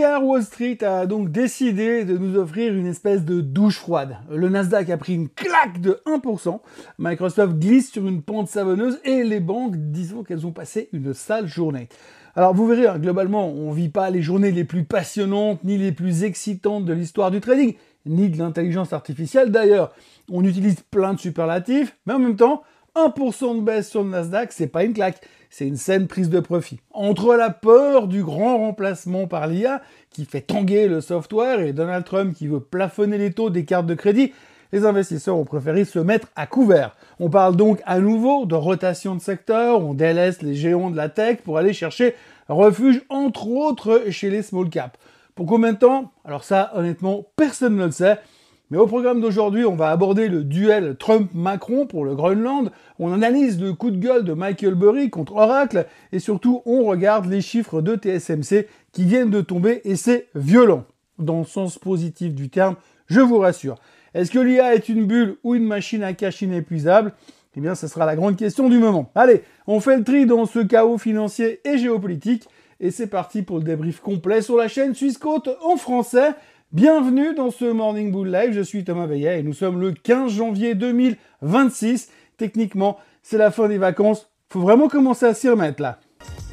Hier, Wall Street a donc décidé de nous offrir une espèce de douche froide. Le Nasdaq a pris une claque de 1%, Microsoft glisse sur une pente savonneuse et les banques, disons qu'elles ont passé une sale journée. Alors vous verrez, globalement, on vit pas les journées les plus passionnantes ni les plus excitantes de l'histoire du trading, ni de l'intelligence artificielle d'ailleurs. On utilise plein de superlatifs, mais en même temps, 1% de baisse sur le Nasdaq, c'est pas une claque, c'est une saine prise de profit. Entre la peur du grand remplacement par l'IA, qui fait tanguer le software, et Donald Trump qui veut plafonner les taux des cartes de crédit, les investisseurs ont préféré se mettre à couvert. On parle donc à nouveau de rotation de secteur, on délaisse les géants de la tech pour aller chercher refuge, entre autres, chez les small caps. Pour combien de temps? Alors ça, honnêtement, personne ne le sait. Mais au programme d'aujourd'hui, on va aborder le duel Trump-Macron pour le Groenland, on analyse le coup de gueule de Michael Burry contre Oracle, et surtout, on regarde les chiffres de TSMC qui viennent de tomber, et c'est violent. Dans le sens positif du terme, je vous rassure. Est-ce que l'IA est une bulle ou une machine à cash inépuisable? Eh bien, ce sera la grande question du moment. Allez, on fait le tri dans ce chaos financier et géopolitique, et c'est parti pour le débrief complet sur la chaîne Swissquote en français. Bienvenue dans ce Morning Bull Live, je suis Thomas Veillet et nous sommes le 15 janvier 2026. Techniquement, c'est la fin des vacances, faut vraiment commencer à s'y remettre là.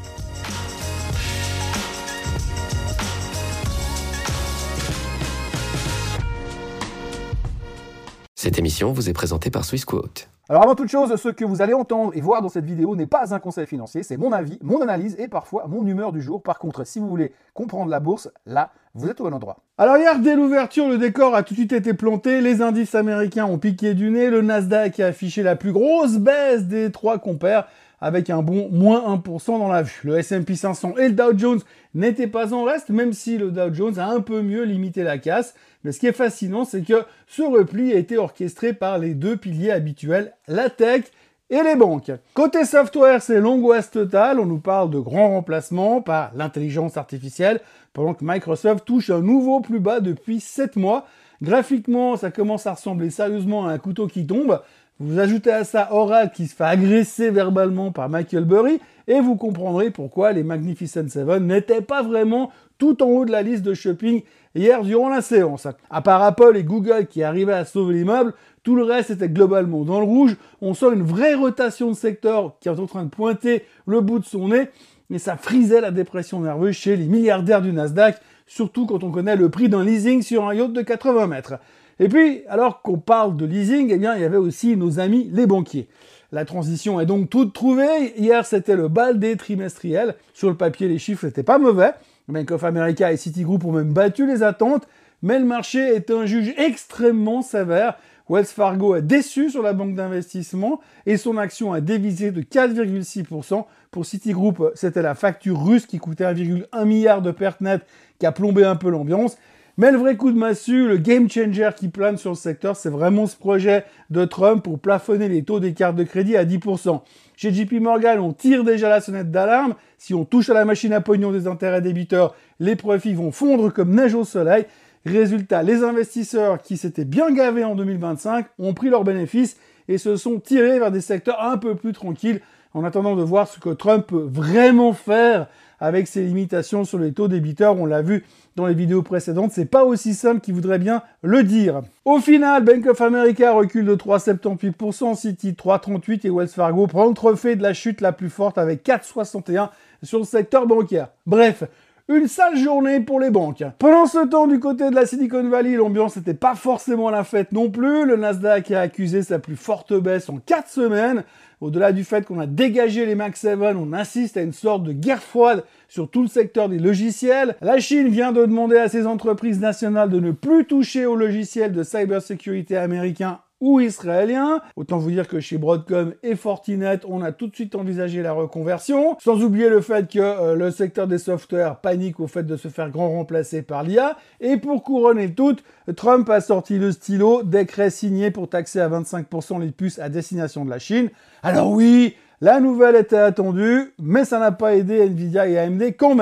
Cette émission vous est présentée par Swissquote. Alors avant toute chose, ce que vous allez entendre et voir dans cette vidéo n'est pas un conseil financier, c'est mon avis, mon analyse et parfois mon humeur du jour. Par contre, si vous voulez comprendre la bourse, là, vous êtes au bon endroit. Alors hier, dès l'ouverture, le décor a tout de suite été planté, les indices américains ont piqué du nez, le Nasdaq a affiché la plus grosse baisse des trois compères, avec un bon moins 1% dans la vue. Le S&P 500 et le Dow Jones n'étaient pas en reste, même si le Dow Jones a un peu mieux limité la casse. Mais ce qui est fascinant, c'est que ce repli a été orchestré par les deux piliers habituels, la tech et les banques. Côté software, c'est l'angoisse totale. On nous parle de grands remplacements par l'intelligence artificielle, pendant que Microsoft touche un nouveau plus bas depuis 7 mois. Graphiquement, ça commence à ressembler sérieusement à un couteau qui tombe. Vous ajoutez à ça Oracle qui se fait agresser verbalement par Michael Burry et vous comprendrez pourquoi les Magnificent Seven n'étaient pas vraiment tout en haut de la liste de shopping hier durant la séance. À part Apple et Google qui arrivaient à sauver les meubles, tout le reste était globalement dans le rouge. On sent une vraie rotation de secteur qui est en train de pointer le bout de son nez, mais ça frisait la dépression nerveuse chez les milliardaires du Nasdaq, surtout quand on connaît le prix d'un leasing sur un yacht de 80 mètres. Et puis, alors qu'on parle de leasing, eh bien, il y avait aussi nos amis les banquiers. La transition est donc toute trouvée. Hier, c'était le bal des trimestriels. Sur le papier, les chiffres n'étaient pas mauvais. Bank of America et Citigroup ont même battu les attentes. Mais le marché est un juge extrêmement sévère. Wells Fargo est déçu sur la banque d'investissement et son action a dévisé de 4,6%. Pour Citigroup, c'était la facture russe qui coûtait 1,1 milliard de pertes nettes qui a plombé un peu l'ambiance. Mais le vrai coup de massue, le game changer qui plane sur le secteur, c'est vraiment ce projet de Trump pour plafonner les taux des cartes de crédit à 10%. Chez JP Morgan, on tire déjà la sonnette d'alarme. Si on touche à la machine à pognon des intérêts débiteurs, les profits vont fondre comme neige au soleil. Résultat, les investisseurs qui s'étaient bien gavés en 2025 ont pris leurs bénéfices et se sont tirés vers des secteurs un peu plus tranquilles en attendant de voir ce que Trump peut vraiment faire avec ses limitations sur les taux débiteurs. On l'a vu dans les vidéos précédentes, c'est pas aussi simple qu'il voudrait bien le dire. Au final, Bank of America recule de 3,78%, Citi 3,38% et Wells Fargo prend le trophée de la chute la plus forte avec 4,61% sur le secteur bancaire. Bref, une sale journée pour les banques. Pendant ce temps, du côté de la Silicon Valley, l'ambiance n'était pas forcément la fête non plus. Le Nasdaq a accusé sa plus forte baisse en 4 semaines. Au-delà du fait qu'on a dégagé les Max 7, on assiste à une sorte de guerre froide sur tout le secteur des logiciels. La Chine vient de demander à ses entreprises nationales de ne plus toucher aux logiciels de cybersécurité américains ou israéliens. Autant vous dire que chez Broadcom et Fortinet, on a tout de suite envisagé la reconversion. Sans oublier le fait que le secteur des softwares panique au fait de se faire grand remplacer par l'IA. Et pour couronner le tout, Trump a sorti le stylo, décret signé pour taxer à 25% les puces à destination de la Chine. Alors oui, la nouvelle était attendue, mais ça n'a pas aidé Nvidia et AMD quand même.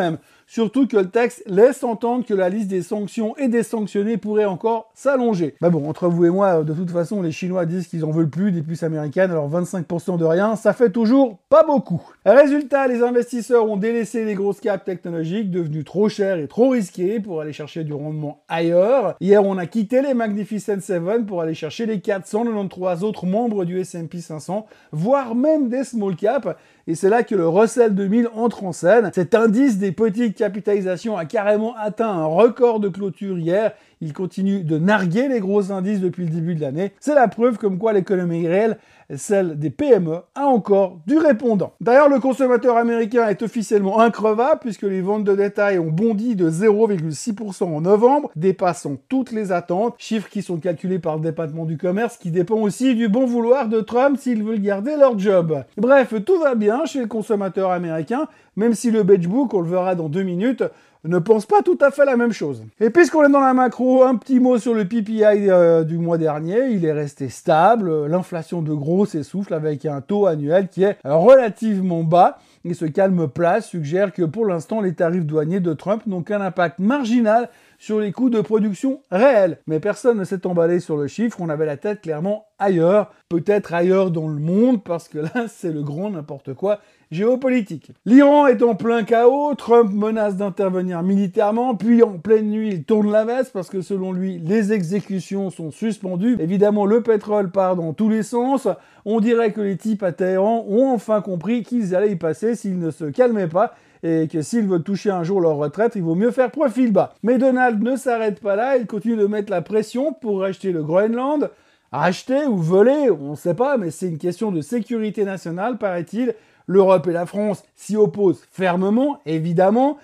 surtout que le texte laisse entendre que la liste des sanctions et des sanctionnés pourrait encore s'allonger. Mais bon, entre vous et moi, de toute façon, les Chinois disent qu'ils en veulent plus des puces américaines, alors 25% de rien, ça fait toujours pas beaucoup. Résultat, les investisseurs ont délaissé les grosses caps technologiques, devenues trop chères et trop risquées pour aller chercher du rendement ailleurs. Hier, on a quitté les Magnificent Seven pour aller chercher les 493 autres membres du S&P 500, voire même des small caps. Et c'est là que le Russell 2000 entre en scène. Cet indice des petites capitalisations a carrément atteint un record de clôture hier. Il continue de narguer les gros indices depuis le début de l'année. C'est la preuve comme quoi l'économie réelle, celle des PME, a encore du répondant. D'ailleurs, le consommateur américain est officiellement increvable puisque les ventes de détail ont bondi de 0,6% en novembre, dépassant toutes les attentes. Chiffres qui sont calculés par le département du commerce qui dépend aussi du bon vouloir de Trump s'ils veulent garder leur job. Bref, tout va bien chez le consommateur américain, même si le Beige Book, on le verra dans 2 minutes, ne pense pas tout à fait la même chose. Et puisqu'on est dans la macro, un petit mot sur le PPI du mois dernier. Il est resté stable, l'inflation de gros s'essouffle avec un taux annuel qui est relativement bas. Et ce calme plat suggère que pour l'instant, les tarifs douaniers de Trump n'ont qu'un impact marginal sur les coûts de production réels. Mais personne ne s'est emballé sur le chiffre, on avait la tête clairement ailleurs, peut-être ailleurs dans le monde, parce que là, c'est le grand n'importe quoi géopolitique. L'Iran est en plein chaos, Trump menace d'intervenir militairement, puis en pleine nuit, il tourne la veste, parce que selon lui, les exécutions sont suspendues. Évidemment, le pétrole part dans tous les sens. On dirait que les types à Téhéran ont enfin compris qu'ils allaient y passer s'ils ne se calmaient pas, et que s'ils veulent toucher un jour leur retraite, il vaut mieux faire profil bas. Mais Donald ne s'arrête pas là, il continue de mettre la pression pour racheter le Groenland. Racheter ou voler, on ne sait pas, mais c'est une question de sécurité nationale, paraît-il. L'Europe et la France s'y opposent fermement, évidemment.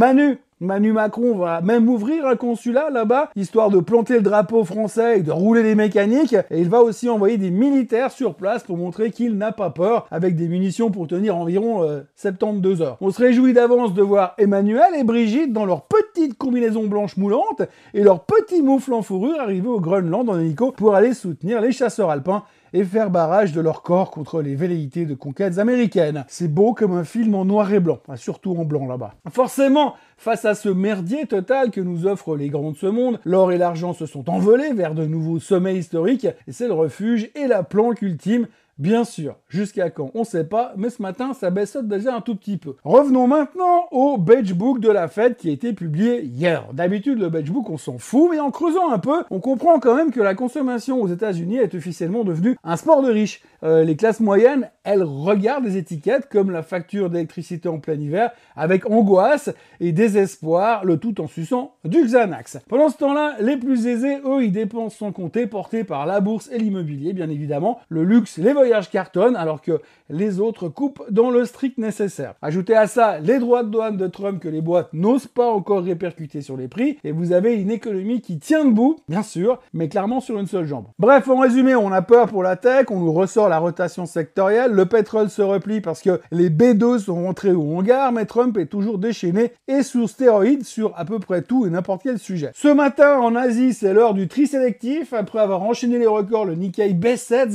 Manu Macron va même ouvrir un consulat là-bas, histoire de planter le drapeau français et de rouler les mécaniques. Et il va aussi envoyer des militaires sur place pour montrer qu'il n'a pas peur, avec des munitions pour tenir environ 72 heures. On se réjouit d'avance de voir Emmanuel et Brigitte dans leur petite combinaison blanche moulante et leur petit moufle en fourrure arriver au Groenland en hélico pour aller soutenir les chasseurs alpins et faire barrage de leur corps contre les velléités de conquêtes américaines. C'est beau comme un film en noir et blanc, enfin, surtout en blanc là-bas. Forcément, face à ce merdier total que nous offrent les grands de ce monde, l'or et l'argent se sont envolés vers de nouveaux sommets historiques, et c'est le refuge et la planque ultime. Bien sûr, jusqu'à quand, on sait pas, mais ce matin, ça baissote déjà un tout petit peu. Revenons maintenant au Beige Book de la Fed qui a été publié hier. D'habitude, le Beige Book, on s'en fout, mais en creusant un peu, on comprend quand même que la consommation aux États-Unis est officiellement devenue un sport de riches. Les classes moyennes, elles regardent les étiquettes comme la facture d'électricité en plein hiver, avec angoisse et désespoir, le tout en suçant du Xanax. Pendant ce temps-là, les plus aisés, eux, ils dépensent sans compter, portés par la bourse et l'immobilier, bien évidemment. Le luxe, les voyages cartonnent, alors que les autres coupent dans le strict nécessaire. Ajoutez à ça les droits de douane de Trump que les boîtes n'osent pas encore répercuter sur les prix, et vous avez une économie qui tient debout, bien sûr, mais clairement sur une seule jambe. Bref, en résumé, on a peur pour la tech, on nous ressort la rotation sectorielle, le pétrole se replie parce que les B2 sont rentrés au hangar, mais Trump est toujours déchaîné et sous stéroïdes sur à peu près tout et n'importe quel sujet. Ce matin, en Asie, c'est l'heure du tri sélectif. Après avoir enchaîné les records, le Nikkei baissait de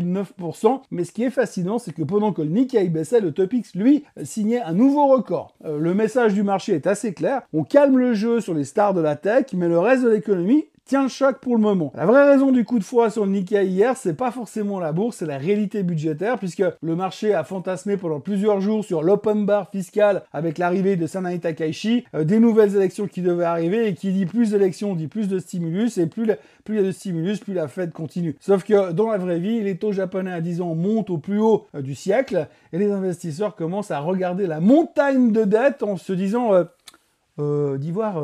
0,9%, mais ce qui est fascinant, c'est que pendant que le Nikkei baissait, le Topix, lui, signait un nouveau record. Le message du marché est assez clair, on calme le jeu sur les stars de la tech, mais le reste de l'économie tient le choc pour le moment. La vraie raison du coup de froid sur le Nikkei hier, c'est pas forcément la bourse, c'est la réalité budgétaire, puisque le marché a fantasmé pendant plusieurs jours sur l'open bar fiscal avec l'arrivée de Sanai Takaichi, des nouvelles élections qui devaient arriver, et qui dit plus d'élections dit plus de stimulus, et plus il y a de stimulus, plus la Fed continue. Sauf que dans la vraie vie, les taux japonais à 10 ans montent au plus haut du siècle, et les investisseurs commencent à regarder la montagne de dettes en se disant d'Ivoire,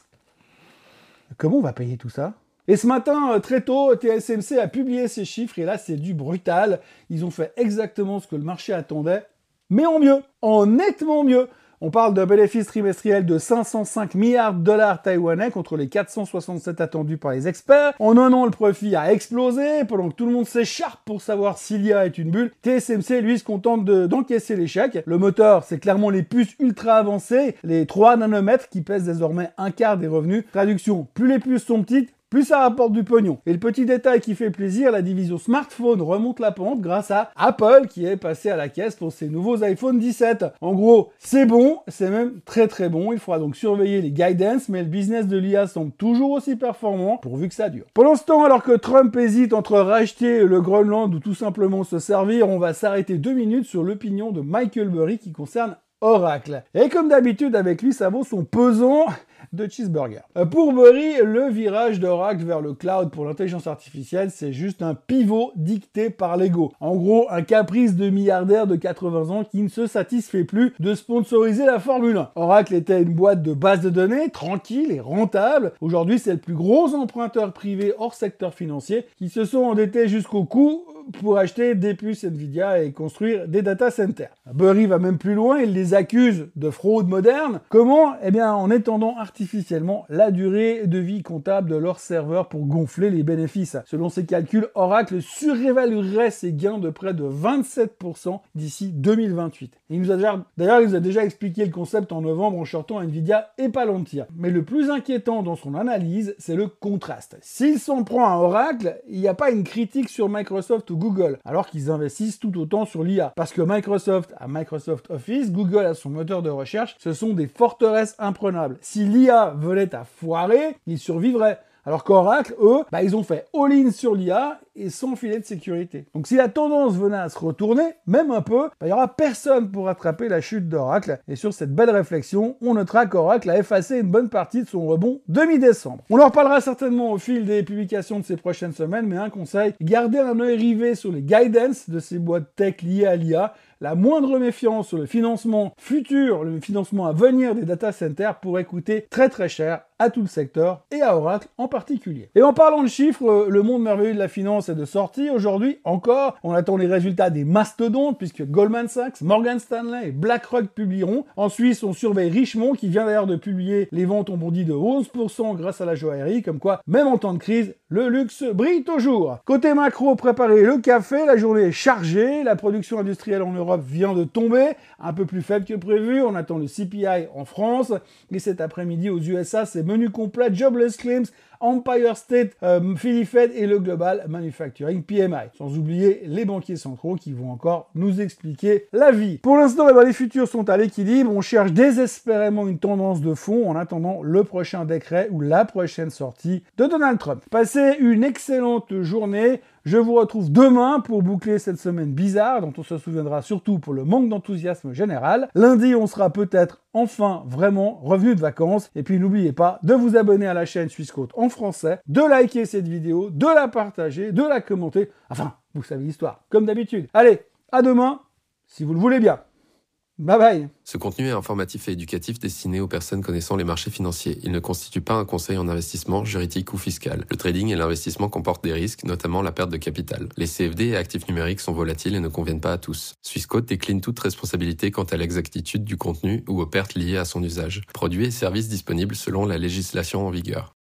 comment on va payer tout ça ? Et ce matin, très tôt, TSMC a publié ses chiffres, et là, c'est du brutal. Ils ont fait exactement ce que le marché attendait, mais en mieux, en nettement mieux. On parle d'un bénéfice trimestriel de 505 milliards de dollars taïwanais contre les 467 attendus par les experts. En un an, le profit a explosé, pendant que tout le monde s'écharpe pour savoir s'il y a est une bulle. TSMC, lui, se contente d'encaisser l'échec. Le moteur, c'est clairement les puces ultra avancées, les 3 nanomètres qui pèsent désormais un quart des revenus. Traduction, plus les puces sont petites, plus plus ça rapporte du pognon. Et le petit détail qui fait plaisir, la division smartphone remonte la pente grâce à Apple qui est passé à la caisse pour ses nouveaux iPhone 17. En gros, c'est bon, c'est même très très bon. Il faudra donc surveiller les guidance, mais le business de l'IA semble toujours aussi performant pourvu que ça dure. Pendant ce temps, alors que Trump hésite entre racheter le Groenland ou tout simplement se servir, on va s'arrêter 2 minutes sur l'opinion de Michael Burry qui concerne Oracle. Et comme d'habitude avec lui, ça vaut son pesant de cheeseburger. Pour Burry, le virage d'Oracle vers le cloud pour l'intelligence artificielle, c'est juste un pivot dicté par l'ego. En gros, un caprice de milliardaire de 80 ans qui ne se satisfait plus de sponsoriser la Formule 1. Oracle était une boîte de base de données, tranquille et rentable. Aujourd'hui, c'est le plus gros emprunteur privé hors secteur financier qui se sont endettés jusqu'au cou pour acheter des puces Nvidia et construire des data centers. Burry va même plus loin, il les accuse de fraude moderne. Comment ? Eh bien, en étendant artificiellement la durée de vie comptable de leurs serveurs pour gonfler les bénéfices. Selon ses calculs, Oracle surévaluerait ses gains de près de 27% d'ici 2028. Il nous a déjà expliqué le concept en novembre en shortant Nvidia et Palantir. Mais le plus inquiétant dans son analyse, c'est le contraste. S'il s'en prend à Oracle, il n'y a pas une critique sur Microsoft ou Google, alors qu'ils investissent tout autant sur l'IA. Parce que Microsoft a Microsoft Office, Google a son moteur de recherche, ce sont des forteresses imprenables. Si l'IA venait à foirer, ils survivraient. Alors qu'Oracle, eux, ils ont fait all-in sur l'IA et sans filet de sécurité. Donc si la tendance venait à se retourner, même un peu, il n'y aura personne pour rattraper la chute d'Oracle. Et sur cette belle réflexion, on notera qu'Oracle a effacé une bonne partie de son rebond de mi-décembre. On en reparlera certainement au fil des publications de ces prochaines semaines, mais un conseil, gardez un œil rivé sur les guidance de ces boîtes tech liées à l'IA. La moindre méfiance sur le financement futur, le financement à venir des data centers pourrait coûter très très cher à tout le secteur et à Oracle en particulier. Et en parlant de chiffres, le monde merveilleux de la finance est de sortie. Aujourd'hui encore, on attend les résultats des mastodontes puisque Goldman Sachs, Morgan Stanley et BlackRock publieront. En Suisse, on surveille Richemont qui vient d'ailleurs de publier les ventes ont bondi de 11% grâce à la joaillerie, comme quoi, même en temps de crise, le luxe brille toujours. Côté macro, préparez le café, la journée est chargée, la production industrielle en Europe vient de tomber, un peu plus faible que prévu, on attend le CPI en France, et cet après-midi aux USA, c'est menu complet, Jobless Claims, Empire State, Philly Fed et le Global Manufacturing PMI. Sans oublier les banquiers centraux qui vont encore nous expliquer la vie. Pour l'instant, les futurs sont à l'équilibre. On cherche désespérément une tendance de fond en attendant le prochain décret ou la prochaine sortie de Donald Trump. Passez une excellente journée. Je vous retrouve demain pour boucler cette semaine bizarre dont on se souviendra surtout pour le manque d'enthousiasme général. Lundi, on sera peut-être enfin vraiment revenu de vacances. Et puis n'oubliez pas de vous abonner à la chaîne Swissquote en français, de liker cette vidéo, de la partager, de la commenter. Enfin, vous savez l'histoire, comme d'habitude. Allez, à demain, si vous le voulez bien. Bye bye. Ce contenu est informatif et éducatif destiné aux personnes connaissant les marchés financiers. Il ne constitue pas un conseil en investissement, juridique ou fiscal. Le trading et l'investissement comportent des risques, notamment la perte de capital. Les CFD et actifs numériques sont volatiles et ne conviennent pas à tous. Swissquote décline toute responsabilité quant à l'exactitude du contenu ou aux pertes liées à son usage. Produits et services disponibles selon la législation en vigueur.